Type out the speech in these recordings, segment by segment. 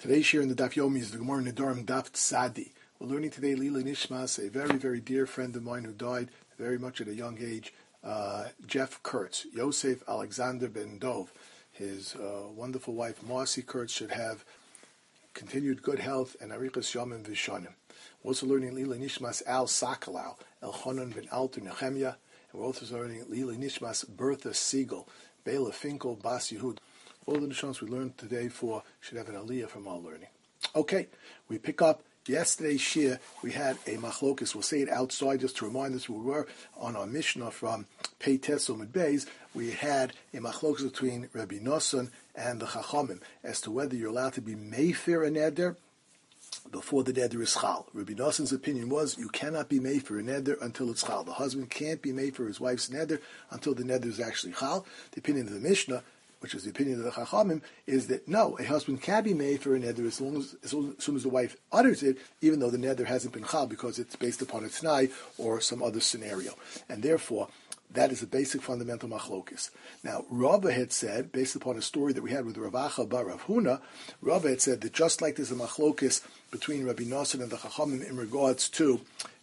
Today's share in the Daf Yomi is the Gemara Nedarim Daf Tzadi. We're learning today Lila Nishmas, a very, very dear friend of mine who died very much at a young age, Jeff Kurtz, Yosef Alexander Ben Dov. His wonderful wife, Marcy Kurtz, should have continued good health and Arichas Yomim Vishonim. We're also learning Lila Nishmas Al Sakalau, Elchonon Ben Alter Nehemiah, and we're also learning Lila Nishmas Bertha Siegel, Bela Finkel Bas Yehud. All the Nishanos we learned today should have an aliyah from our learning. Okay, we pick up yesterday's shir. We had a machlokus. We'll say it outside just to remind us we were on our Mishnah from Pei Teso Mid Beis. We had a machlokus between Rabbi Nosson and the Chachamim as to whether you're allowed to be meifir a neder before the neder is chal. Rabbi Nosson's opinion was you cannot be meifir a neder until it's chal. The husband can't be meifir his wife's neder until the neder is actually chal. The opinion of the Mishnah, which is the opinion of the Chachamim, is that no, a husband can be made for a neder as soon as the wife utters it, even though the neder hasn't been chal, because it's based upon a t'nai or some other scenario. And therefore, that is a basic fundamental machlokis. Now, Rava had said, based upon a story that we had with Rav Acha bar Rav Huna, Rava had said that just like there's a machlokis between Rabbi Nosson and the Chachamim in regards to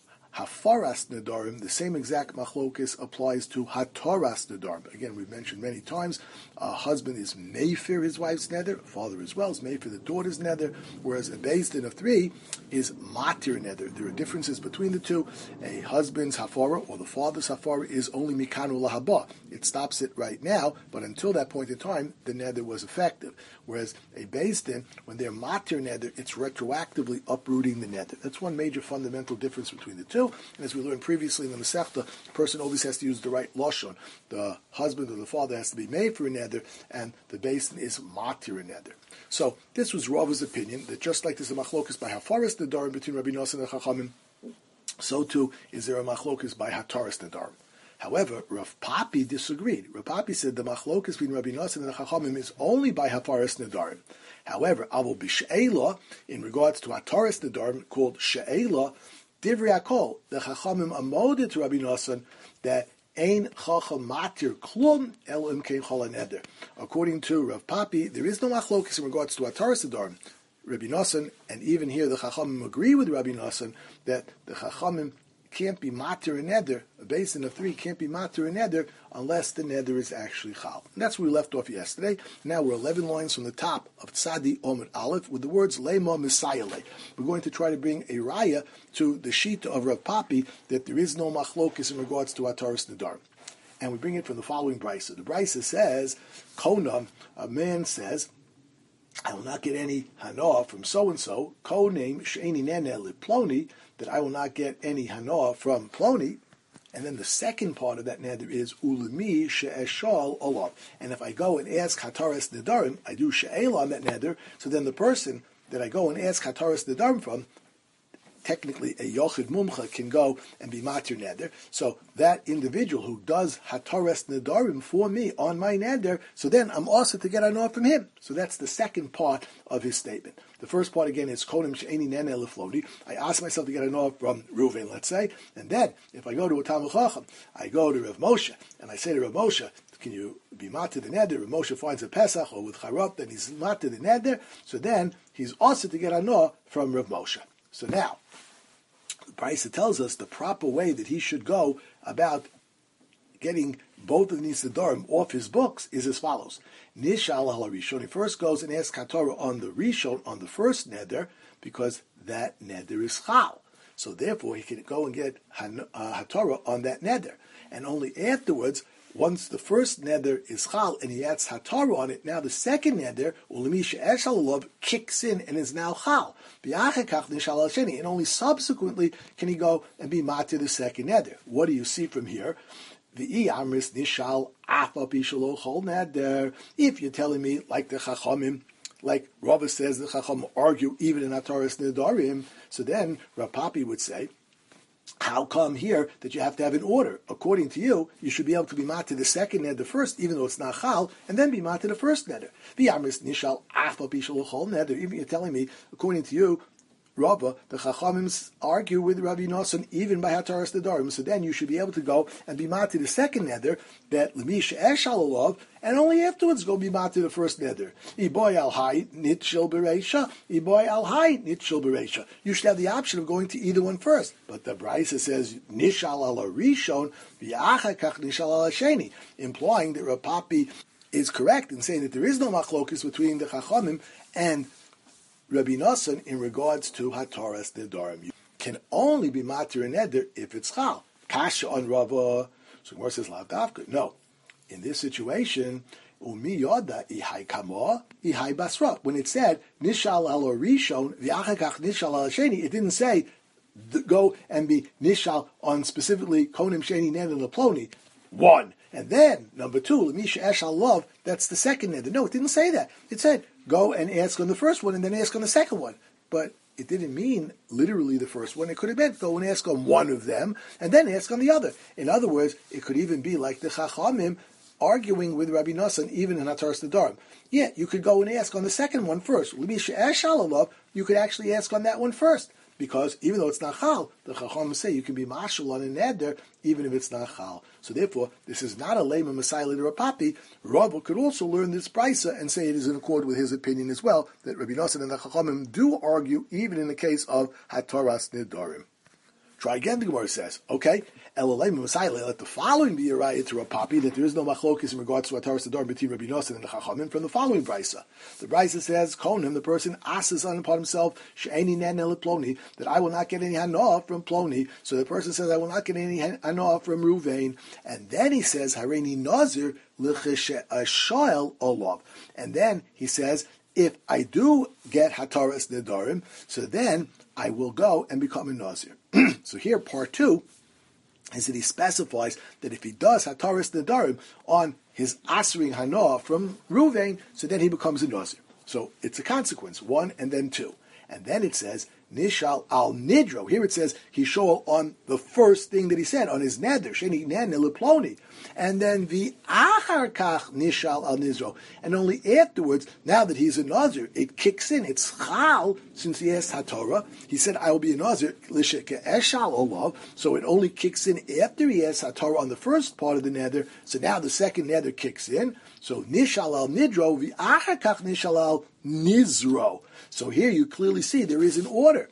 Hafaras Nedarim, the same exact machlokis applies to Hataras Nedarim. Again, we've mentioned many times, a husband is meifir his wife's neder, a father as well is meifir the daughter's neder, whereas a beis din of three is matir neder. There are differences between the two. A husband's hafara, or the father's hafara, is only mikanu lahaba. It stops it right now, but until that point in time, the neder was effective. Whereas a beis din, when they're matir neder, it's retroactively uprooting the neder. That's one major fundamental difference between the two. And as we learned previously in the Masechta, the person always has to use the right lashon. The husband or the father has to be made for a neder, and the beis din is matir a neder. So this was Rava's opinion, that just like there's a machlokus by hafaras nedarim between Rabbi Nosson and Chachamim, so too is there a machlokus by hataras nedarim. However, Rav Papi disagreed. Rav Papi said the machlokus between Rabbi Nosson and the Chachamim is only by hafaras nedarim. However, avol b'she'ela, in regards to hataras nedarim, called she'ela, Divrei Hakol, the Chachamim amoded to Rabbi Nosson that ein chacham matir klum el imkein chol neder. According to Rav Papi, there is no machlokus in regards to hataras nedarim. Rabbi Nosson, and even here the Chachamim agree with Rabbi Nosson that the Chachamim can't be matir a neder, a beis din of three can't be matir a neder unless the neder is actually chal. And that's where we left off yesterday. Now we're 11 lines from the top of Tzadi Omid Aleph with the words Lema Misayale. We're going to try to bring a raya to the sheet of Rav Papi that there is no machlokis in regards to hataras nedarim. And we bring it from the following brisa. The brisa says, Kona, a man says, I will not get any hanoah from so-and-so, ko-name she'eni neneh ploni, that I will not get any hanoah from ploni. And then the second part of that neder is ulemi she'eshal olav. And if I go and ask hataras nedarim, I do she'ela on that neder, so then the person that I go and ask hataras nedarim from, technically a yochid mumcha can go and be matir neder. So that individual who does hataras nedarim for me on my neder, so then I'm also to get hanoah from him. So that's the second part of his statement. The first part again is konim she'eni neneh lefloni. I ask myself to get hanoah from Reuven, let's say, and then if I go to a Talmud Chacham, I go to Rav Moshe and I say to Rav Moshe, can you be matir the neder? Rav Moshe finds a Pesach or with charot, then he's matir the neder. So then he's also to get hanoah from Rav Moshe. So now, the Brisa tells us the proper way that he should go about getting both of these nedarim off his books is as follows. Nishal al Rishon. He first goes and asks Hatorah on the Rishon, on the first neder, because that neder is chal. So therefore he can go and get Hatorah on that neder. And only afterwards, once the first neder is chal and he adds hatarah on it, now the second neder, ulemi she'eshal olav, kicks in and is now chal. And only subsequently can he go and be matir the second neder. What do you see from here? The amris nishal afa bishalo chol neder. If you're telling me like the Chachamim, like Rava says, the Chacham argue even in hataras nedarim, so then Rav Papi would say, how come here that you have to have an order? According to you, you should be able to be matir the second neder first, even though it's not chal, and then be matir the first neder. The amris nishal afa bishal chol neder. Even you're telling me, according to you, Rava, the Chachamim argue with Rabbi Nosson even by Hataras Nedarim. So then you should be able to go and be mati the second neder that Lemisha Eshal Olav, and only afterwards go be mati the first neder. Iboy al hay nitshil bereisha, iboy al hay nitshil bereisha. You should have the option of going to either one first. But the Brisa says nishal al rishon v'achakach nishal al sheni, implying that Rav Papi is correct in saying that there is no machlokus between the Chachamim and Rabbi Nosson in regards to Hataras Nedarim. You can only be matir and neder if it's chal. Kasha on Rava. So Gemara says lav davka. No. In this situation, umi yoda ihai kamo ihai basra. When it said nishal al rishon v'achakach nishal al sheni, it didn't say go and be nishal on specifically konim sheni neder leploni. One. And then, number two, Lemisha Eshal Love, that's the second neder. No, it didn't say that. It said, go and ask on the first one and then ask on the second one. But it didn't mean literally the first one. It could have meant go and ask on one of them and then ask on the other. In other words, it could even be like the Chachamim arguing with Rabbi Nosson, even in Hataras Nedarim. Yeah, you could go and ask on the second one first. Lemisha Eshal Love, you could actually ask on that one first. Because even though it's not chal, the Chacham say you can be mashal on a neder even if it's not chal. So therefore, this is not a lema Messiah or a papi. Rava could also learn this brisa and say it is in accord with his opinion as well, that Rabbi Nosson and the Chachamim do argue even in the case of Hataras Nedarim. Try again, the Gemara says, okay, let the following be a raya to Rav Papi, that there is no machlokes in regards to Hataras Nedarim between Rabbi Nosson and the Chachamim from the following brisa. The brisa says, Konim, the person asks on upon himself, She'eni nen ploni, that I will not get any hanoah from ploni. So the person says, I will not get any hanoah from Ruvain. And then he says, Hareini nazir l'cheshe'ashoel olav. And then he says, if I do get Hataras Nedarim, so then I will go and become a nazir. So here, part two, is that he specifies that if he does Hataras Nedarim on his Asring Hanoah from Ruvain, so then he becomes a Nazir. So it's a consequence, one and then two. And then it says, Nishal al Nidro. Here it says, he showed on the first thing that he said, on his Neder, Sheni Nen Leploni. And then the Achar Kach Nishal al Nidro. And only afterwards, now that he's a Nazir, it kicks in. It's Chal, since he has HaTorah. He said, I will be a Nazir, Lisheke Eshal Olav. So it only kicks in after he has HaTorah on the first part of the Neder. So now the second Neder kicks in. So Nishal al Nidro, the Achar Kach Nishal al Nizro. So here you clearly see there is an order.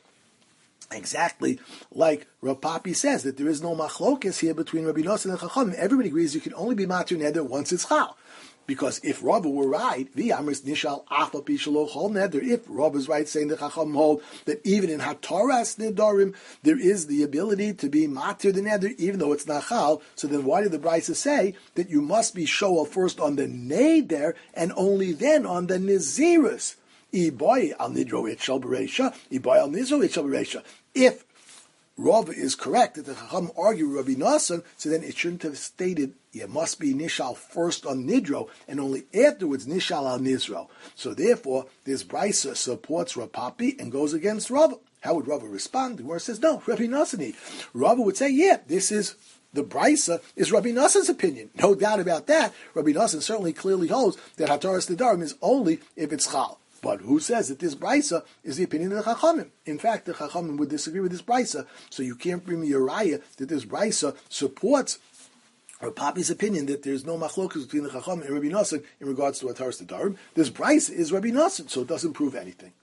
Exactly like Rav Papi says, that there is no machlokes here between Rabbi Nosson and Chachamim. Everybody agrees you can only be matir neder once it's chal. Because if Rav were right, v'amris nishal afa pishalo chol neder. If Rav is right, saying the Chacham hold that even in Hataras Nedarim there is the ability to be matir the neder, even though it's not chal. So then, why did the Brisa say that you must be shoel first on the neder and only then on the nizirus? Iboy al nidro it shall bereisha. Iboy al nizro it shall bereisha. If Rav is correct that the Chacham argue with Rabbi Nosson, so then it shouldn't have stated it must be nishal first on nidro and only afterwards nishal al nizro. So therefore, this brisa supports Rav Papi and goes against Rav. How would Rav respond? The word says no. Rabbi Nosson. Rav would say, yeah, this is. The brisa is Rabbi Nosson's opinion. No doubt about that. Rabbi Nosson certainly clearly holds that Hataras Nedarim is only if it's chal. But who says that this brisa is the opinion of the Chachamim? In fact, the Chachamim would disagree with this brisa, so you can't bring me a raya that this brisa supports Rav Papi's opinion that there's no machlokas between the Chachamim and Rabbi Nosson in regards to Hataras Nedarim. This brisa is Rabbi Nosson, so it doesn't prove anything.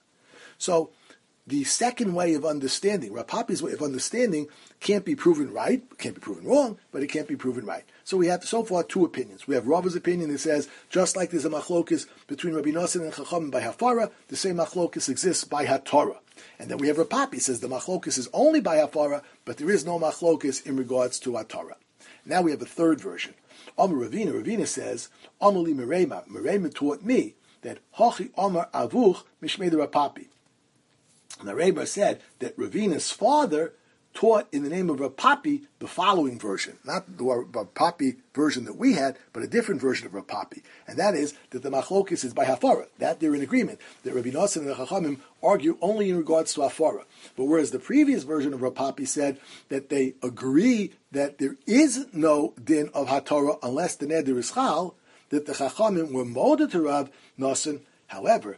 So the second way of understanding, Rav Papi's way of understanding, can't be proven right, can't be proven wrong, but it can't be proven right. So we have so far two opinions. We have Rav's opinion that says, just like there's a machlokas between Rabbi Nosson and Chachamim by Hafara, the same machlokas exists by HaTorah. And then we have Rav Papi says the machlokas is only by Hafara, but there is no machlokas in regards to HaTorah. Now we have a third version. Amar Ravina says, Amar li Merema taught me that Hachi Amar Avuch Mishmei Rav Papi. And the Rebbe said that Ravina's father taught in the name of Rav Papi the following version. Not the Rav Papi version that we had, but a different version of Rav Papi. And that is that the machlokes is by Hafara. That they're in agreement. That Rabbi Nosson and the Chachamim argue only in regards to Hafara. But whereas the previous version of Rav Papi said that they agree that there is no din of HaTorah unless the neder is chal, that the Chachamim were molded to Rav Nosson. However,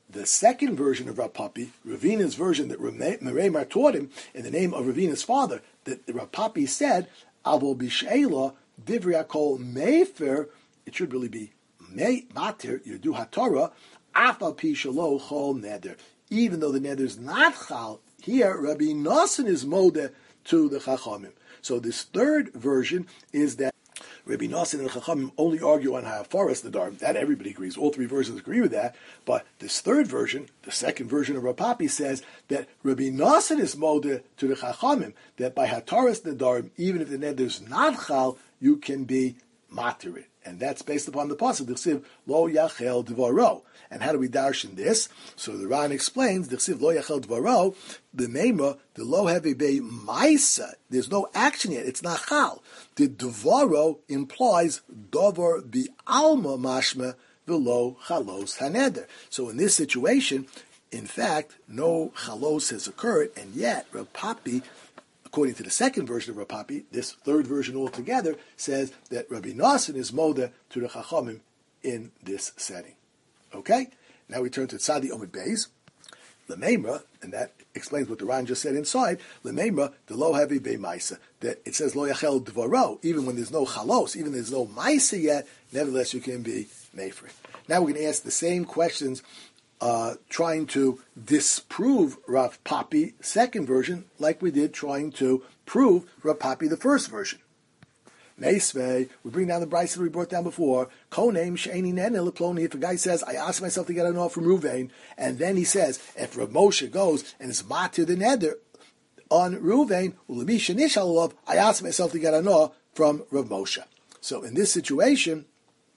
the second version of Rav Papi, Ravina's version that Meremar taught him in the name of Ravina's father, that Rav Papi said, Avo b'sheila divrei hakol mefer, it should really be matir, Yerdu HaTorah, Afal pi shelo chol neder. Even though the neder is not chal, here Rabbi Nosson is modeh to the Chachamim. So this third version is that Rabbi Nosson and the Chachamim only argue on Hafaras Nedarim. That everybody agrees. All three versions agree with that. But this third version, the second version of Rav Papi, says that Rabbi Nosson is modeh to the Chachamim, that by Hataras Nedarim, even if the neder is not chal, you can be matir. And that's based upon the pasuk, D'chsiv lo yachel dvaro. And how do we darshan this? So the Ran explains, D'chsiv lo yachel dvaro, the meima, the lo heavy be maisa. There's no action yet. It's not chal. The dvaro implies dovar bi alma mashma v'lo chalos haneder. So in this situation, in fact, no chalos has occurred, and yet Rav Papi, according to the second version of Rav Papi, this third version altogether says that Rabbi Nosson is modeh to the Chachamim in this setting. Okay? Now we turn to Tzadi Omid Beis, L'meimra, and that explains what the Ran just said inside, L'meimra, the lo heavy be maisa, that it says lo yachel dvaro, even when there's no chalos, even there's no maisa yet, nevertheless you can be meifri. Now we're going to ask the same questions trying to disprove Rav Papi second version, like we did trying to prove Rav Papi the first version. Meisvei, we bring down the brayso that we brought down before. Konem she'eni nen leploni. If a guy says, I asked myself to get an offer from Ruvain, and then he says, if Rav Moshe goes and is matir the neder on Ruvain, ulemi shenishal alav, I asked myself to get an offer from Rav Moshe. So in this situation,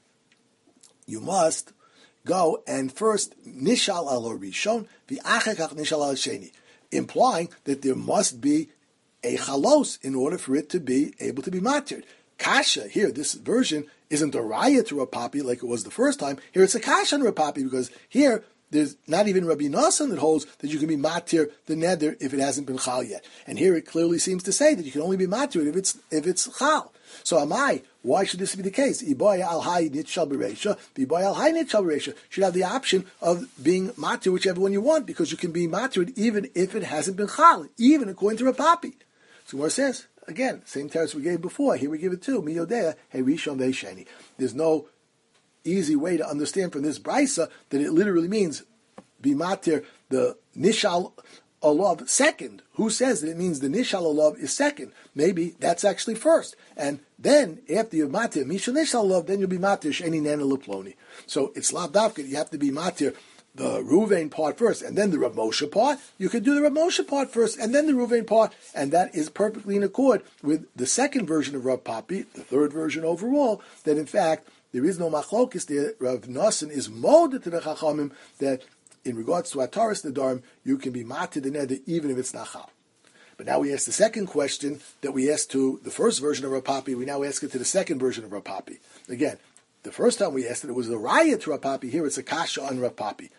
you must go and first nishal al rishon v'achakach nishal al sheni, implying that there must be a chalos in order for it to be able to be matir. Kasha here, this version isn't a raya to Rav Papi like it was the first time. Here it's a kasha on Rav Papi because here there's not even Rabbi Nosson that holds that you can be matir the neder if it hasn't been chal yet. And here it clearly seems to say that you can only be matir if it's chal. So why should this be the case? Iboy al hay nitshal b'reisha, v'iboy al hay nitshal b'reisha. Should have the option of being matir whichever one you want, because you can be matir even if it hasn't been chal, even according to Rav Papi. So what it says, again, same teretz we gave before, here we give it too, mi yodea, hey rishon ve'sheni. There's no easy way to understand from this brisa that it literally means be matir the nishal alav second. Who says that it means the nishal alav is second? Maybe that's actually first. And then, after you're matir mishal nishal alav, then you'll be matir sheni nana leploni. So it's lav davka, you have to be matir the Ruvain part first, and then the Rav Moshe part. You could do the Rav Moshe part first, and then the Ruvain part, and that is perfectly in accord with the second version of Rav Papi, the third version overall, that in fact, there is no machlokis there. Rav Nosson is molded to the Chachamim that in regards to Ataras Nedarim, you can be matir the neder even if it's not chal. But now we ask the second question that we asked to the first version of Rav Papi, we now ask it to the second version of Rav Papi. Again, the first time we asked it was a raya to Rav Papi, here it's a kasha on Rav Papi.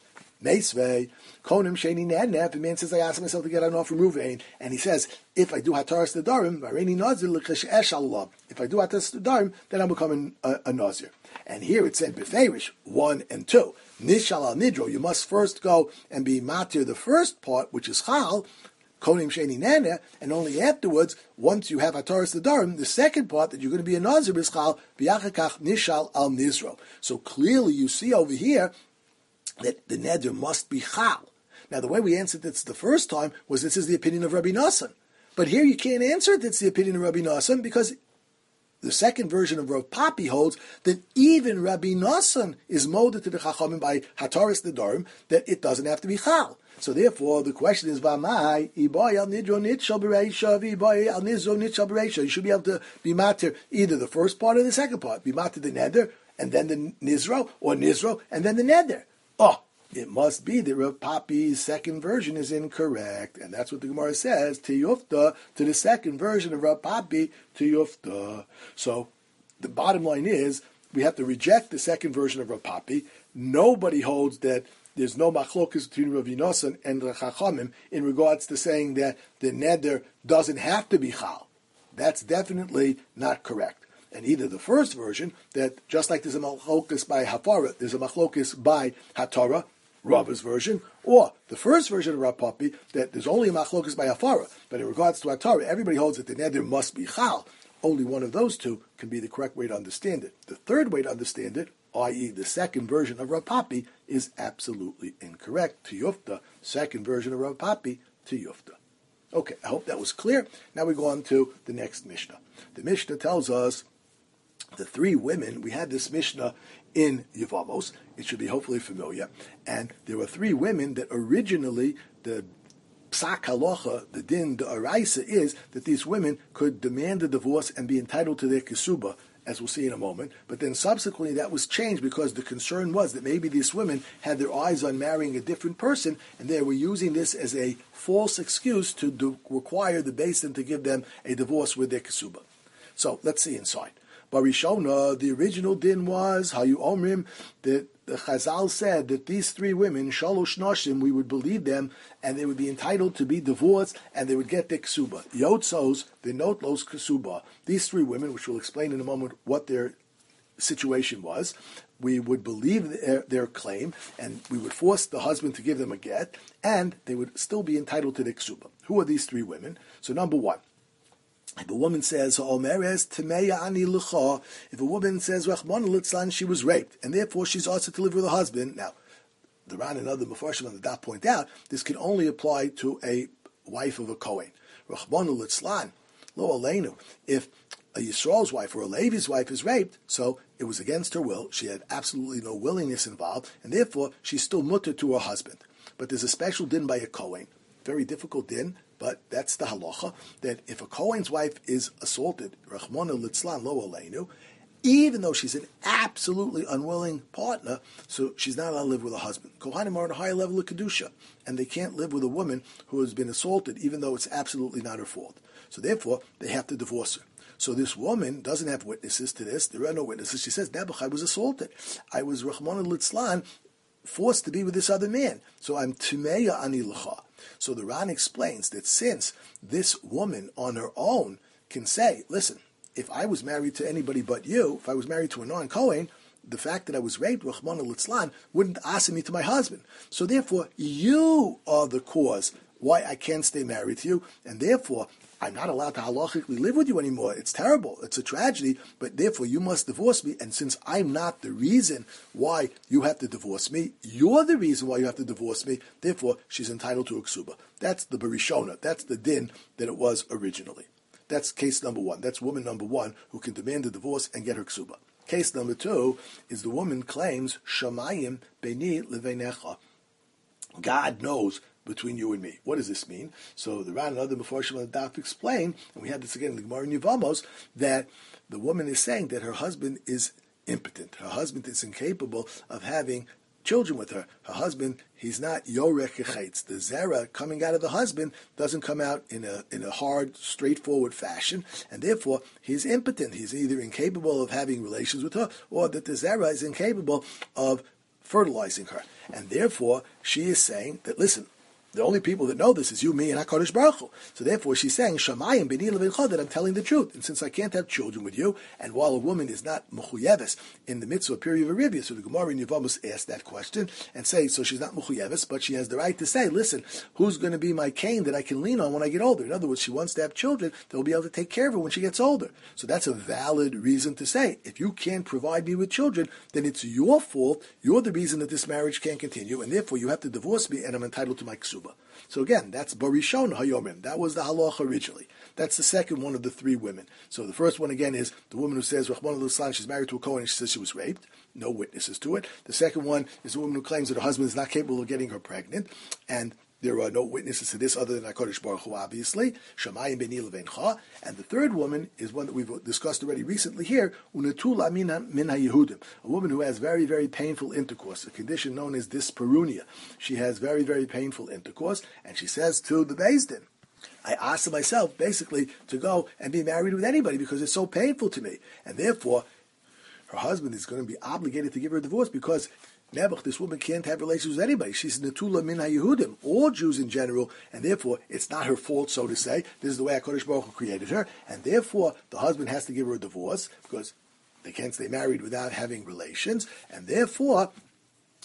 Meisvei, konim sheni nednef, the man says, I asked myself to get an offer from Ruvain, and he says, if I do hataras nedarim, vareni nazir l'chesh esh alav. If I do hataras nedarim, then I'm becoming a nazir. And here it said, beferish, 1 and 2. Nishal al nidro, you must first go and be matir the first part, which is chal, konim sheni nednef, and only afterwards, once you have hataras nedarim, the second part that you're going to be a nazir is chal, b'yachakach nishal al nizro. So clearly you see over here, that the neder must be chal. Now, the way we answered this the first time was this is the opinion of Rabbi Nosson. But here you can't answer it, it's the opinion of Rabbi Nosson, because the second version of Rav Papi holds that even Rabbi Nosson is molded to the Chachamim by Hataras Nedarim, that it doesn't have to be chal. So therefore, the question is, V'amai, iboy al nidro nitshal b'reisha, v'iboy al nidro nitshal b'reisha. You should be able to be matir either the first part or the second part. Be matir the neder, and then the nizro, or nizro, and then the neder. Oh, it must be that Rav Papi's second version is incorrect. And that's what the Gemara says, Tiyufta, to the second version of Rav Papi, Tiyufta. So the bottom line is, we have to reject the second version of Rav Papi. Nobody holds that there's no machlokas between Rav Nosson and the Chachamim in regards to saying that the neder doesn't have to be chal. That's definitely not correct. And either the first version, that just like there's a machlokas by hafara, there's a machlokas by hatara, Rava's version, or the first version of Rav Papi, that there's only a machlokas by Hafara, but in regards to Torah, everybody holds that the neder must be chal. Only one of those two can be the correct way to understand it. The third way to understand it, i.e. the second version of Rav Papi, is absolutely incorrect. Tiyufta, second version of Rav Papi, Tiyufta. Okay, I hope that was clear. Now we go on to the next Mishnah. The Mishnah tells us the three women, we had this Mishnah in Yevamos, it should be hopefully familiar, and there were three women that originally, the psak halacha, the din, the araisa is that these women could demand a divorce and be entitled to their kesuba, as we'll see in a moment, but then subsequently that was changed because the concern was that maybe these women had their eyes on marrying a different person, and they were using this as a false excuse to require the Beis Din to give them a divorce with their kesuba. So, let's see inside. Barishona, the original din was, Hayu Omrim, that the Chazal said that these three women, Shalosh Noshim, we would believe them, and they would be entitled to be divorced, and they would get their ksuba. Yotzos, the Notlos ksuba. These three women, which we'll explain in a moment what their situation was, we would believe their claim, and we would force the husband to give them a get, and they would still be entitled to the ksuba. Who are these three women? So number one, if a woman says, if a woman says, she was raped, and therefore she's asked to live with her husband. Now, the Ran and other Mefarshim on the daf point out, this can only apply to a wife of a Kohen. If a Yisrael's wife or a Levi's wife is raped, so it was against her will, she had absolutely no willingness involved, and therefore she's still mutter to her husband. But there's a special din by a Kohen, very difficult din, but that's the halacha, that if a Kohen's wife is assaulted, Rachmana litzlan lo aleinu, even though she's an absolutely unwilling partner, so she's not allowed to live with a husband. Kohanim are on a higher level of Kedusha, and they can't live with a woman who has been assaulted, even though it's absolutely not her fault. So therefore, they have to divorce her. So this woman doesn't have witnesses to this. There are no witnesses. She says, Nebuch, was assaulted. I was Rachmana litzlan, forced to be with this other man. So I'm Timeya ani l'cha. So the Ran explains that since this woman on her own can say, listen, if I was married to anybody but you, if I was married to a non-Kohen, the fact that I was raped, Rachmana litzlan, wouldn't ask me to my husband. So therefore, you are the cause why I can't stay married to you, and therefore, I'm not allowed to halachically live with you anymore. It's terrible. It's a tragedy, but therefore you must divorce me. And since I'm not the reason why you have to divorce me, you're the reason why you have to divorce me. Therefore, she's entitled to a ksuba. That's the barishona. That's the din that it was originally. That's case number one. That's woman number one who can demand a divorce and get her ksuba. Case number two is the woman claims shamayim beini leveinecha. God knows between you and me. What does this mean? So the Ran and other Mefarshim on the daf explain, and we had this again in the Gemara in Yevamos, that the woman is saying that her husband is impotent. Her husband is incapable of having children with her. Her husband, he's not yorech echetz. The zera coming out of the husband doesn't come out in a hard, straightforward fashion, and therefore he's impotent. He's either incapable of having relations with her, or that the zera is incapable of fertilizing her. And therefore, she is saying that, listen, the only people that know this is you, me, and HaKadosh Baruch Hu. So therefore she's saying, Shamayim b'ni levincha, that I'm telling the truth. And since I can't have children with you, and while a woman is not mechuyeves in the mitzvah period of Arivia, so the Gemara in Yevamos asked that question and say, so she's not mechuyeves, but she has the right to say, listen, who's going to be my cane that I can lean on when I get older? In other words, she wants to have children that will be able to take care of her when she gets older. So that's a valid reason to say, if you can't provide me with children, then it's your fault. You're the reason that this marriage can't continue, and therefore you have to divorce me, and I'm entitled to my ksuba. So again, that's Barishon Hayomim. That was the halacha originally. That's the second one of the three women. So the first one again is the woman who says, Rachmana litzlan, she's married to a Kohen and she says she was raped. No witnesses to it. The second one is the woman who claims that her husband is not capable of getting her pregnant, and there are no witnesses to this other than HaKadosh Baruch Hu, obviously. Shamayim b'ni levencha. And the third woman is one that we've discussed already recently here, Unatula min ha-Yehudim, a woman who has very, very painful intercourse, a condition known as dyspareunia. She has very, very painful intercourse, and she says to the Beis Din, I asked myself, basically, to go and be married with anybody because it's so painful to me. And therefore, her husband is going to be obligated to give her a divorce because Nebuch, this woman can't have relations with anybody. She's Natula min ha-Yehudim, all Jews in general, and therefore it's not her fault, so to say. This is the way HaKadosh Baruch Hu created her, and therefore the husband has to give her a divorce because they can't stay married without having relations, and therefore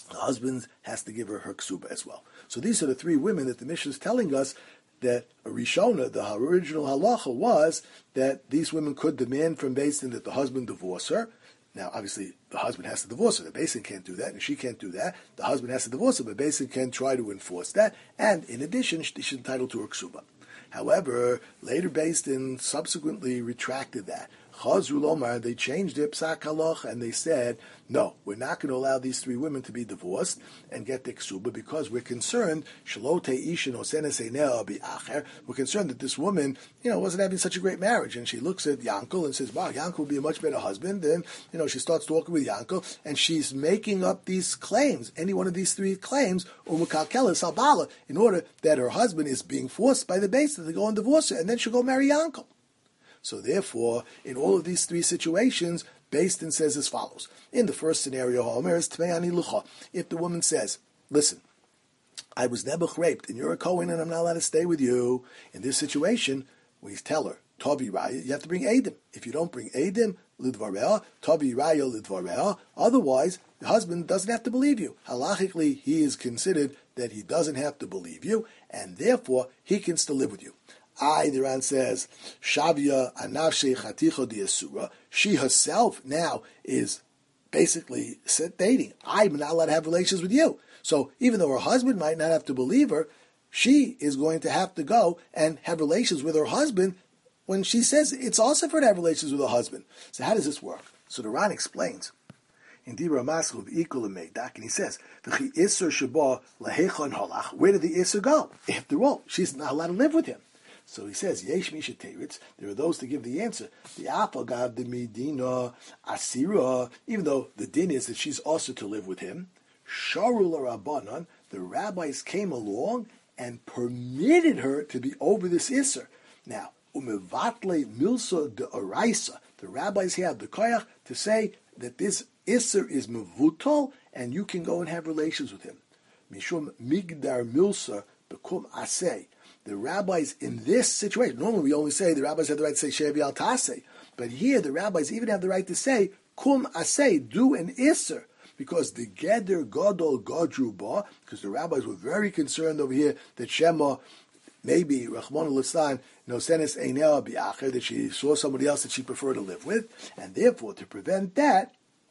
The husband has to give her ksuba as well. So these are the three women that the Mishnah is telling us that Rishona, the original halacha, was that these women could demand from Beis Din that the husband divorce her. Now, obviously, the husband has to divorce her. The Beis Din can't do that, and she can't do that. The husband has to divorce her, but Beis Din can try to enforce that. And in addition, she's entitled to her ksuba. However, later Beis Din subsequently retracted that. Chazru Lomar, they changed their psak halach, and they said, no, we're not going to allow these three women to be divorced and get the ksuba because we're concerned, we're concerned that this woman, wasn't having such a great marriage. And she looks at Yankel and says, wow, Yankel would be a much better husband. Then, she starts talking with Yankel, and she's making up these claims, any one of these three claims, in order that her husband is being forced by the Beis Din to go and divorce her, and then she'll go marry Yankel. So therefore, in all of these three situations, Beis Din says as follows. In the first scenario, if the woman says, listen, I was nebuch raped, and you're a Kohen, and I'm not allowed to stay with you, in this situation, we tell her, Tovi Raya, you have to bring Eidim. If you don't bring Eidim, Lidvareha, Tovi Raya, Lidvareha, otherwise, the husband doesn't have to believe you. Halachically, he is considered that he doesn't have to believe you, and therefore, he can still live with you. The Ran says, Shavia anavshe chaticho diasura. She herself now is basically dating. I'm not allowed to have relations with you. So even though her husband might not have to believe her, she is going to have to go and have relations with her husband when she says it's also for her to have relations with her husband. So how does this work? So the Ran explains. In Dibra Maskov equal Meidak, and he says, where did the Isser go? After all, she's not allowed to live with him. So he says, Yesh Misha Teritz, there are those to give the answer. The Apagav, the Medina, Asira, even though the din is that she's also to live with him, Sharul Rabbanan, the rabbis came along and permitted her to be over this Isser. Now, Umevatle Milsa de Araisa, the rabbis have the koyach to say that this Isser is Mevutol, and you can go and have relations with him. Mishum Migdar Milsa Bekum Aseh. The rabbis in this situation, normally we only say the rabbis have the right to say Shevi al Taseh, but here the rabbis even have the right to say Kum Aseh, do an Isser, because the Geder Gadol Gadru Ba, because the rabbis were very concerned over here that Shema, maybe Rachmana Litzlan, Nosenes Einel Bi'acher, that she saw somebody else that she preferred to live with, and therefore to prevent that,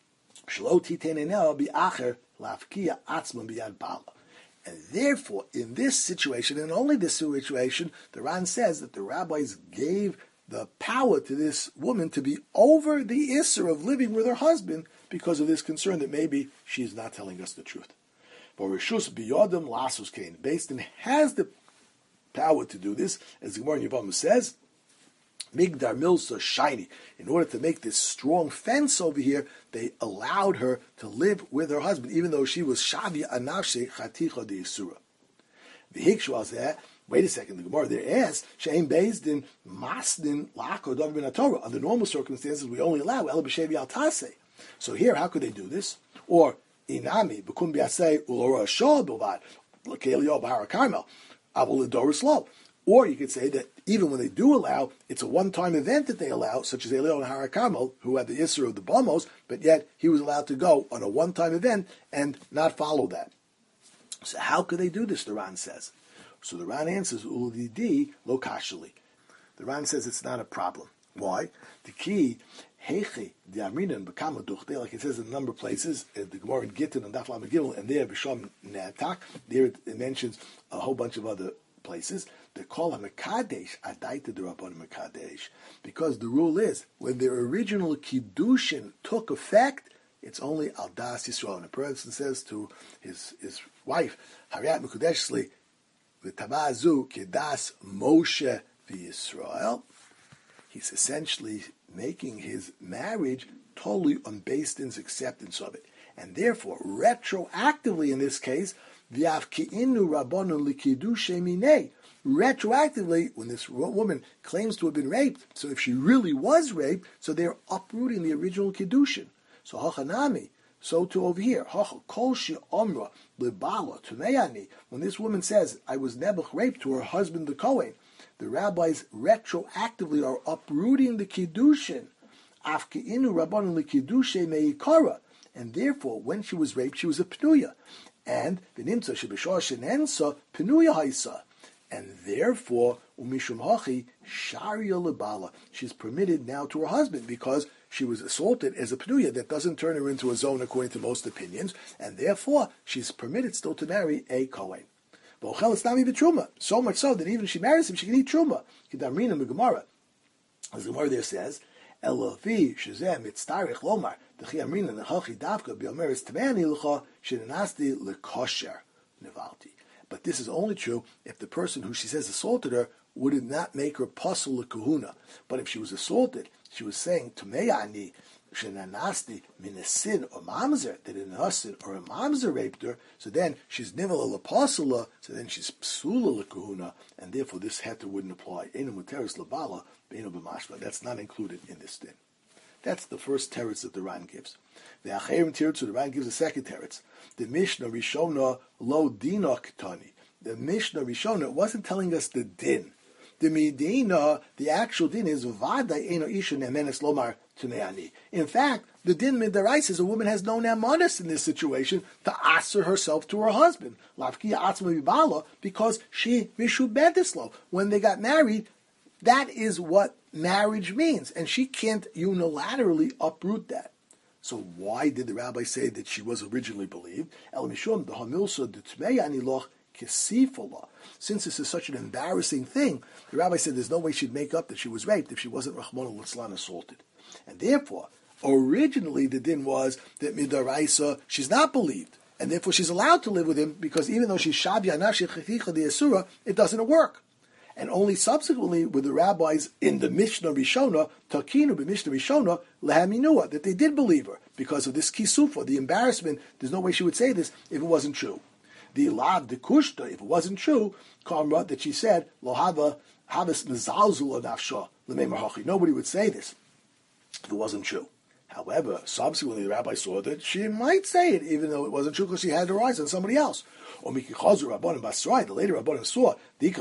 Shlo Titen Einel Bi'acher Lafkia Atzman Biyad Bala. And therefore, in this situation, and only this situation, the Ran says that the rabbis gave the power to this woman to be over the Isser of living with her husband because of this concern that maybe she's not telling us the truth. But Rishus Biyodam Lasus Kain, Beis Din has the power to do this, as the Gemara in Yevamah says, Migdar Milsa Shiny. In order to make this strong fence over here, they allowed her to live with her husband, even though she was Shavia Anavshe Chaticha de Yisura. The Hikshwa there, wait a second, the Gemara there asks, Shein Beis Din Masdin Lako David Ben Torah. Under normal circumstances, we only allow El B'Shevi Al Taseh. So here, how could they do this? Or, Inami, B'kum B'Yasei Ulora Shah Bilvad, L'Kelio B'Hara Carmel, Avul Doris Lo. Or you could say that even when they do allow, it's a one-time event that they allow, such as Elio and Harakamel, who had the Isser of the Bamos, but yet he was allowed to go on a one-time event and not follow that. So how could they do this, the Ran says? So the Ran answers, Ulididi lo kashali. The Ran says it's not a problem. Why? The key, Heiche, the Amrinan, Bekama Duchte, like it says in a number of places, the Gemara in Gittin and Daf Lamed Gimel, and there, Bisham Ne'atak, there it mentions a whole bunch of other places. They call a Mekadesh, Adaita D'Rabbanan Mekadesh, because the rule is, when their original Kiddushin took effect, it's only Al Das Yisrael. And a person says to his wife, Hariyat Mekudeshli, V'tamazu Kedas Moshe v'Yisrael, he's essentially making his marriage totally on Beis Din's acceptance of it. And therefore, retroactively in this case, V'avki'inu Rabbanon L'Kiddushe Minei, retroactively, when this woman claims to have been raped, so if she really was raped, so they're uprooting the original Kiddushin. So hachanami, so too over here, kol she'omra lebala tumeyani, when this woman says, I was nebuch raped to her husband the Kohen, the rabbis retroactively are uprooting the Kiddushin. Afkeinu rabbanon lekiddushe meikara, and therefore, when she was raped, she was a Pnuya. And v'nimtza shebishor shenensa Pnuya haisa. And therefore, umishum hachi sharia lebala. She's permitted now to her husband because she was assaulted as a Pnuya. That doesn't turn her into a zone according to most opinions, and therefore she's permitted still to marry a Kohen. So much so that even if she marries him, she can eat truma. Kedamrina Gemara. As the Gemara there says, Elovi shezeh mitztarich lomar dechi amrina nechachi davka b'omeres tamani l'cha shenanasti lekosher nevalti. But this is only true if the person who she says assaulted her would not make her pasul lekahuna. But if she was assaulted, she was saying Tumeyani shenanasti minasin or mamzer, that an asin or a mamzer raped her, so then she's nivala lapasula, so then she's psula lekahuna, and therefore this heter wouldn't apply. Enu muteris labala beinu b'mashma. That's not included in this din. That's the first teretz that the Ran gives. The Acherim teretz, the Ran gives a second teretz. The Mishnah Rishona lo dina ketani. The Mishnah Rishona wasn't telling us the din. The Medina, the actual din is vada eno isha nemenes lomar tuneani. In fact, the din midaraisa is a woman has no namanis in this situation to answer herself to her husband. Lavkiya atzma bibala, because she mishu bedislo. When they got married, that is what marriage means, and she can't unilaterally uproot that. So why did the rabbi say that she was originally believed? El mishum the hamilsa d'tmei aniloch kesifala. Since this is such an embarrassing thing, the rabbi said there's no way she'd make up that she was raped if she wasn't Rahman al assaulted. And therefore, originally the din was that midaraisa, she's not believed, and therefore she's allowed to live with him because even though she's shabya nafshi cheticha the asura, it doesn't work. And only subsequently were the rabbis in the Mishnah Rishona, Takinu b'Mishnah Rishona, lehaminua, that they did believe her because of this kisufa, the embarrassment. There's no way she would say this if it wasn't true. The lav, the kushta, if it wasn't true, kamra, that she said, lo hava havas mezalzul nafsha l'meimar hachi. Nobody would say this if it wasn't true. However, subsequently the rabbi saw that she might say it, even though it wasn't true, because she had her eyes on somebody else. Or Mikichazu Rabbanim Basrai, the later Rabbanim saw,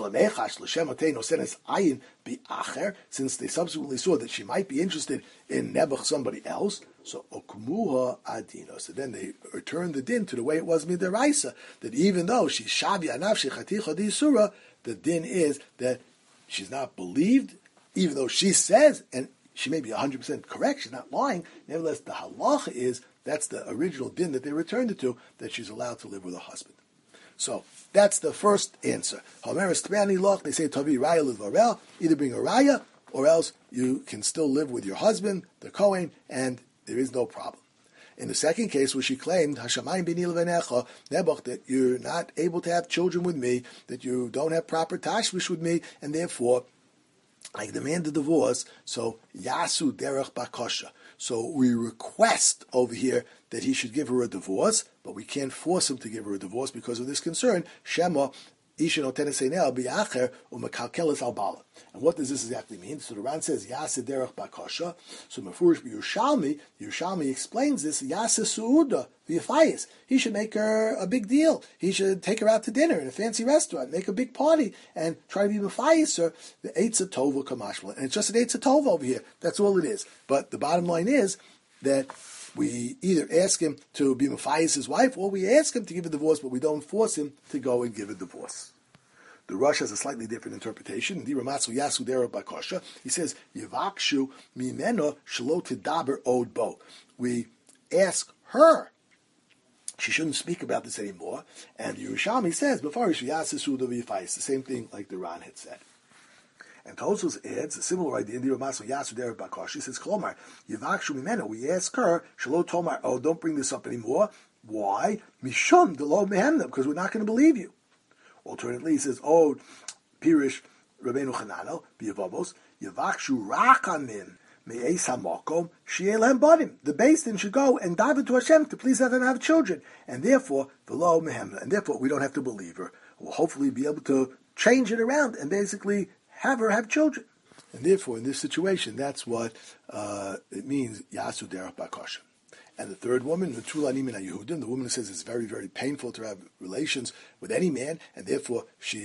since they subsequently saw that she might be interested in Nebuch somebody else, so Okumuha Adino. So then they returned the din to the way it was Midaraisa, that even though she's Shavi Anafshi Chaticha Di Surah, the din is that she's not believed, even though she says, and she may be 100% correct, she's not lying, nevertheless the halacha is, that's the original din that they returned it to, that she's allowed to live with her husband. So that's the first answer. They say Tavi Raya Livarel, either bring a Raya, or else you can still live with your husband, the Kohen, and there is no problem. In the second case, where she claimed Hashamayim b'ni levanecha, Nebuch, that you're not able to have children with me, that you don't have proper tashmish with me, and therefore I demand a divorce, so Yasu Derech Bakosha. So we request over here that he should give her a divorce, but we can't force him to give her a divorce because of this concern. Shema Isha notenes einel bi'acher u'mekalkeles al bala. And what does this exactly mean? So the Ran says Yasu Derech Bakosha. So Mefurish Yerushalmi explains this Yasu Suuda v'yafayis. He should make her a big deal. He should take her out to dinner in a fancy restaurant, make a big party, and try to be mefayis her. The Eitza Tova Kamashma. And it's just an Eitza Tova over here. That's all it is. But the bottom line is that we either ask him to be mefayis his wife, or we ask him to give a divorce, but we don't force him to go and give a divorce. The Rush has a slightly different interpretation. He says, Yivakshu mimeno shelo tidaber od bo. We ask her, she shouldn't speak about this anymore. And Yerushalmi says, the same thing like the Ran had said. And Tosfos adds a similar idea in the Ramasu Yasu Derek Bakash. He says, Kolomar, Yivakshu mimeno, we ask her, shelo tomar, oh, don't bring this up anymore. Why? Mishum, the law mehemna, because we're not going to believe you. Alternately, he says, "Oh, Pirish Rabbeinu Chananel biyavavos yavakshu rachamim me'eis hamakom shielem badim." The Beis Din should go and dive into Hashem to please them and have children, and therefore v'lo mehem, and therefore we don't have to believe her. We'll hopefully be able to change it around and basically have her have children. And therefore, in this situation, that's what it means. Yasu derech bakosha. And the third woman, the woman who says it's very, very painful to have relations with any man, and therefore she's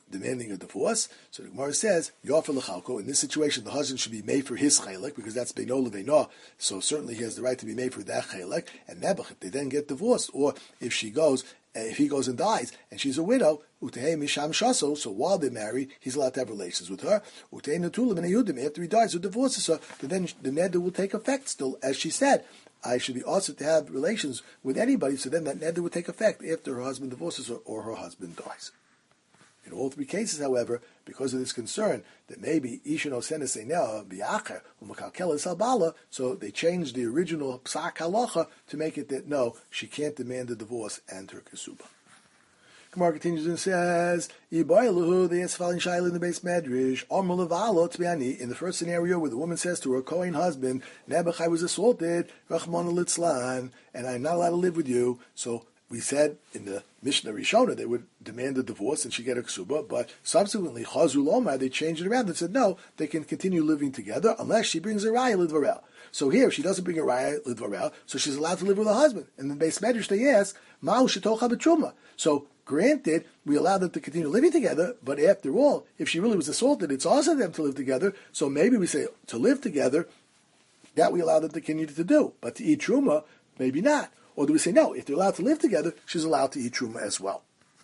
demanding a divorce. So the Gemara says, Yofer l'chalko, in this situation the husband should be made for his chelek, because that's beino leveino, so certainly he has the right to be made for that chelek, and nebuch, if they then get divorced, or if he goes and dies, and she's a widow, utehei misham shaso, so while they're married, he's allowed to have relations with her, utehei natulim and ayudim, after he dies or divorces her, then the neder will take effect still, as she said, I should be also to have relations with anybody, so then that neder would take effect after her husband divorces her or her husband dies. In all three cases, however, because of this concern that maybe Isha no senes einea bi'acher u'makalkeles halbala, so they changed the original psak halacha to make it that no, she can't demand a divorce and her kesuba. Gemara continues and says, "Yibayluhu the esfalin shaila in the base medrash amulavala tbiani." In the first scenario, where the woman says to her Kohen husband, "Nebuch, I was assaulted, Rachmana litzlan, and I'm not allowed to live with you." So we said in the Mishnah Rishona they would demand a divorce and she get a ksuba, but subsequently Chazul Omar they changed it around and said no, they can continue living together unless she brings a raya lidvarel. So here, if she doesn't bring a raya lidvarel, so she's allowed to live with her husband. And in the base medrash they ask, "Ma'u shetocha b'truma." So granted, we allow them to continue living together, but after all, if she really was assaulted, it's also them to live together. So maybe we say to live together, that we allow them to continue to do. But to eat truma, maybe not. Or do we say, no, if they're allowed to live together, she's allowed to eat truma as well?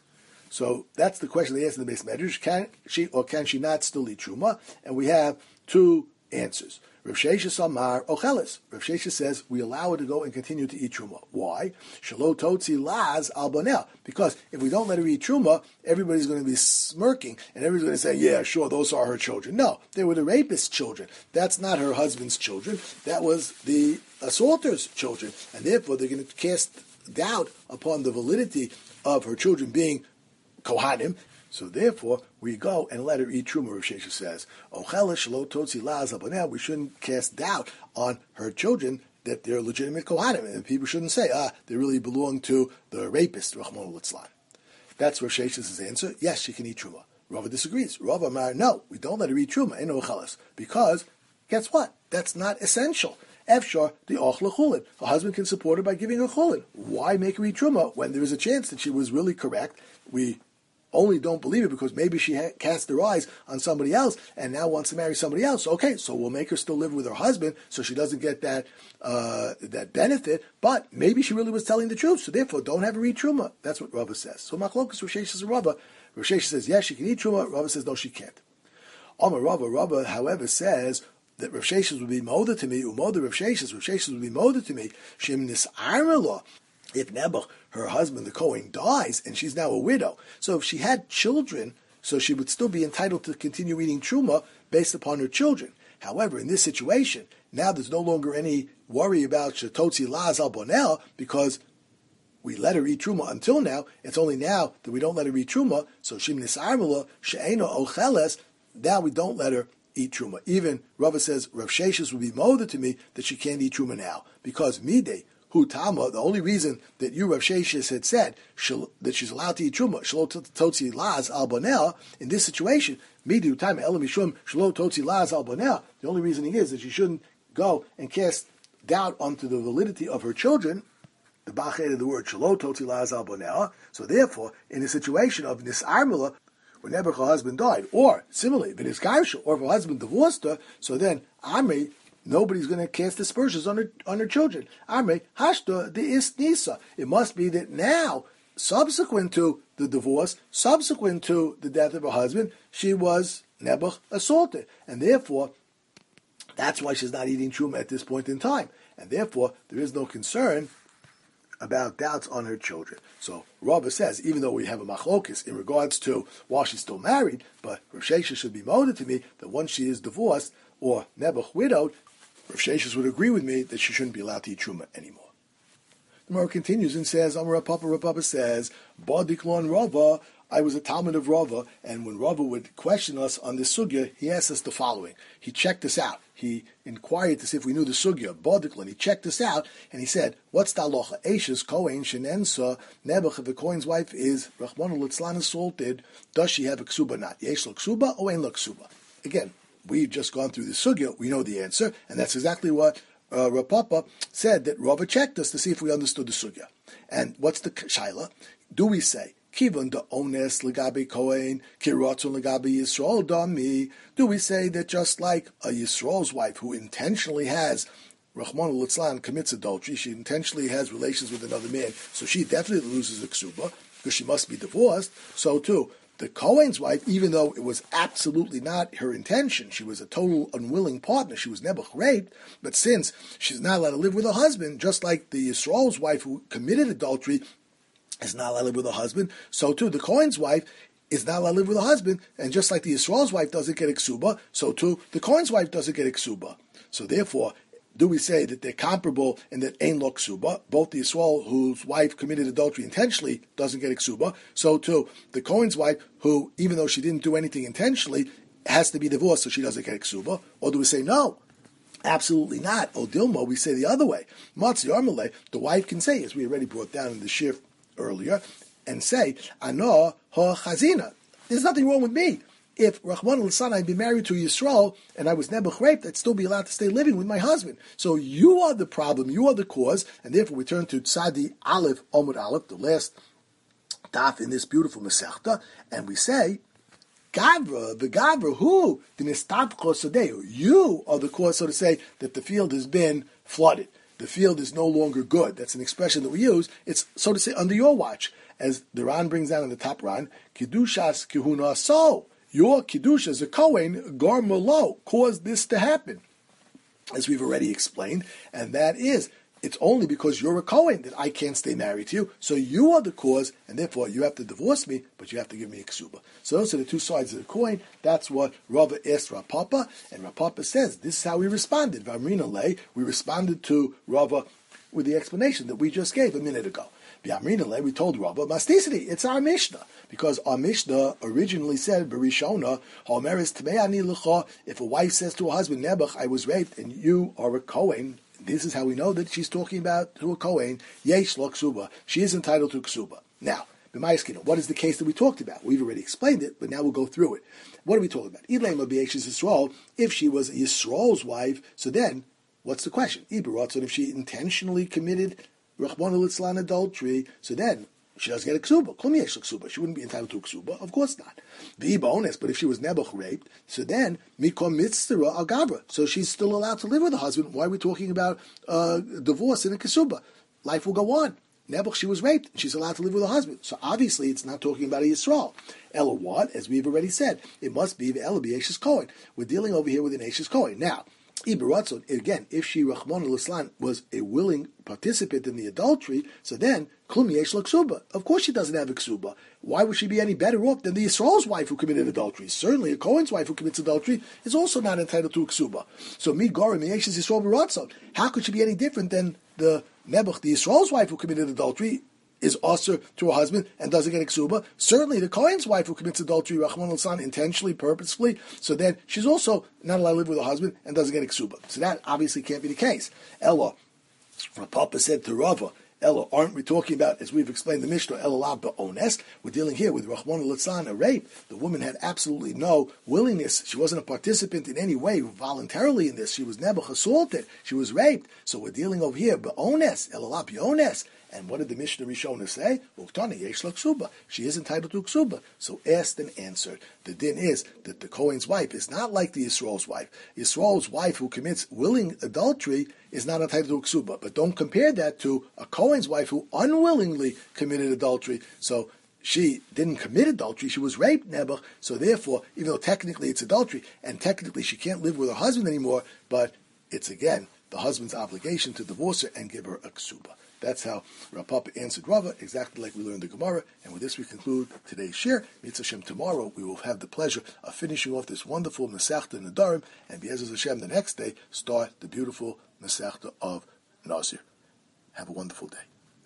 So that's the question they asked in the base medrash. Can she or can she not still eat truma? And we have two answers. Rav Sheshes Amar Ocheles. Rav Sheshes says we allow her to go and continue to eat truma. Why? Shelo totzi laz al bonel. Because if we don't let her eat truma, everybody's going to be smirking and everybody's going to say, yeah, sure, those are her children. No, they were the rapist's children. That's not her husband's children. That was the assaulter's children. And therefore, they're going to cast doubt upon the validity of her children being Kohanim. So therefore, we go and let her eat truma, Rav Sheshes says. We shouldn't cast doubt on her children that they're legitimate Kohanim. And people shouldn't say, they really belong to the rapist, Rachmana litzlan. That's Rav Sheshes' answer. Yes, she can eat truma. Rava disagrees. Rava Amar, no, we don't let her eat truma, because, guess what? That's not essential. Efshar the och lechulin. Her husband can support her by giving her chulin. Why make her eat truma when there is a chance that she was really correct? We only don't believe it because maybe she cast her eyes on somebody else and now wants to marry somebody else. Okay, so we'll make her still live with her husband so she doesn't get that benefit, but maybe she really was telling the truth, so therefore don't have her eat truma. That's what Rava says. So Machlokas Rav Sheshes and Rava. Rav Sheshes says, yes, she can eat truma. Rava says, no, she can't. Amar Rava, however, says that Rav Sheshes would be moda to me, umoda Rav Sheshes would be moda to me, Shem Nis'armela, if Nebuch, her husband, the Kohen, dies, and she's now a widow. So if she had children, so she would still be entitled to continue eating truma based upon her children. However, in this situation, now there's no longer any worry about Shetotzi Laz al Bonel, because we let her eat truma until now. It's only now that we don't let her eat truma. So Shim Nisarmula, She'ena Ocheles, now we don't let her eat truma. Even Rava says, Rav Sheshes would be moda to me that she can't eat truma now. Because Midei, Hutama, the only reason that you, Rav Sheshes, had said that she's allowed to eat truma, shelo totzi laz al bonel, in this situation, Midei Hutama elam mishum shelo totzi laz al bonel, the only reasoning is that she shouldn't go and cast doubt onto the validity of her children, the bachet of the word shelo totzi laz al bonel. So therefore, in a situation of nisarmula, whenever her husband died, or similarly, if it is karsha, or if her husband divorced her, so then Amri, nobody's going to cast aspersions on her children. Amre hashta de is nisa. It must be that now, subsequent to the divorce, subsequent to the death of her husband, she was Nebuch assaulted, and therefore that's why she's not eating truma at this point in time, and therefore there is no concern about doubts on her children. So Rava says, even though we have a machlokis in regards to while she's still married, but Rav Sheshes should be moda to me that once she is divorced or Nebuch widowed, Rav Sheshes would agree with me that she shouldn't be allowed to eat truma anymore. The Gemara continues and says, Amar Rav Papa says, Ba diklon Rava, I was a Talmud of Rava, and when Rava would question us on this sugya, he asked us the following. He checked us out. He inquired to see if we knew the sugya, Ba diklon. He checked us out, and he said, what's the halacha? Eishes Kohen shenensa Nebuch, if the Kohen's wife is Rachmana litzlan assaulted, does she have a ksuba not? Yesh lo ksuba or ein lo ksuba? Again, we've just gone through the sugya, we know the answer, and that's exactly what Rav Papa said, that Rava checked us to see if we understood the sugya. And what's the shaila? Do we say, Kivon da ones legabe Kohen, kiratzon legabe Yisrael dami. Do we say that just like a Yisrael's wife who intentionally has Rahman al-Litzlan commits adultery, she intentionally has relations with another man, so she definitely loses the ksuba because she must be divorced. So too, the Kohen's wife, even though it was absolutely not her intention, she was a total unwilling partner, she was nebuch raped, but since she's not allowed to live with her husband, just like the Yisrael's wife who committed adultery is not allowed to live with her husband, so too the Kohen's wife is not allowed to live with her husband, and just like the Yisrael's wife doesn't get a ksuba, so too the Kohen's wife doesn't get a ksuba. So therefore, do we say that they're comparable in that ein lo ksuba? Both the Yisrael whose wife committed adultery intentionally doesn't get a ksuba. So too, the Kohen's wife who, even though she didn't do anything intentionally, has to be divorced so she doesn't get a ksuba? Or do we say no? Absolutely not. O Dilma, we say the other way. Matzi Armale, the wife can say, as we already brought down in the shir earlier, and say, Ano ha chazina. There's nothing wrong with me. If Rahman al-San, I'd be married to Yisrael and I was nebuch raped, I'd still be allowed to stay living with my husband. So you are the problem, you are the cause, and therefore we turn to Tzadi Aleph, Omud Aleph, the last daf in this beautiful Masechta, and we say, Gavra, the Gavra, who? You are the cause, so to say, that the field has been flooded. The field is no longer good. That's an expression that we use. It's, so to say, under your watch. As the Ran brings down in the top Ran, Kidushas Kihuna So. Your Kiddush as a Kohen, Gar Malo, caused this to happen, as we've already explained, and that is, it's only because you're a Kohen that I can't stay married to you, so you are the cause, and therefore you have to divorce me, but you have to give me a ksuba. So those are the two sides of the coin. That's what Rava asked Rav Papa, and Rav Papa says, this is how we responded. V'amrina lei, we responded to Rava with the explanation that we just gave a minute ago. We told Rabba, Mastisity, it's our Mishnah. Because our Mishnah originally said, Berishona, if a wife says to her husband, Nebuch, I was raped, and you are a Kohen, this is how we know that she's talking about to a Kohen, Yesh lo ksuba. She is entitled to ksuba. Now, what is the case that we talked about? We've already explained it, but now we'll go through it. What are we talking about? If she was Yisrael's wife, so then, what's the question? If she intentionally committed Rahman al-Litzlan adultery, so then she doesn't get a ksuba. Klum yesh ksuba. She wouldn't be entitled to a ksuba, of course not. V'ibonus, but if she was nebuch raped, so then mikom mitzvah al gavra. So she's still allowed to live with her husband. Why are we talking about divorce and a ksuba? Life will go on. Nebuch, she was raped, and she's allowed to live with her husband. So obviously, it's not talking about a Yisrael. Ella what? As we've already said, it must be the Ella b'Eishes Kohen. We're dealing over here with an Eishes Kohen. Now, again, if she, Rahman al-Islan, was a willing participant in the adultery, so then, Klum yesh lo ksuba. Of course she doesn't have a ksuba. Why would she be any better off than the Yisrael's wife who committed adultery? Certainly, a Kohen's wife who commits adultery is also not entitled to a ksuba. So, mi gorim yesh is Yisrael b'ratzon. How could she be any different than the Nebuch, the Yisrael's wife who committed adultery, is usher to her husband and doesn't get a ksuba? Certainly, the Kohen's wife who commits adultery, Rahman al-San, intentionally, purposefully, so then she's also not allowed to live with her husband and doesn't get a ksuba. So that obviously can't be the case. Ella, Rav Papa said to Rava, Ella, aren't we talking about, as we've explained the Mishnah, Ella lav ba'ones? We're dealing here with Rahman al-Litzlan, a rape. The woman had absolutely no willingness. She wasn't a participant in any way voluntarily in this. She was nebuch assaulted. She was raped. So we're dealing over here, ba'ones, Ella lav ba'ones. And what did the Mishnah Rishona say? Uktani yesh lo ksuba. She is entitled to ksuba. So asked and answered. The din is that the Kohen's wife is not like the Yisrael's wife. Yisrael's wife who commits willing adultery is not entitled to ksuba. But don't compare that to a Kohen's wife who unwillingly committed adultery. So she didn't commit adultery, she was raped, Nebuch, so therefore, even though technically it's adultery, and technically she can't live with her husband anymore, but it's again the husband's obligation to divorce her and give her a ksuba. That's how Rav Papa answered Rava, exactly like we learned the Gemara. And with this we conclude today's shir. Mitzvah Hashem, tomorrow we will have the pleasure of finishing off this wonderful Masechta Nedarim, and Be'ezus Hashem the next day start the beautiful Masechta of Nazir. Have a wonderful day.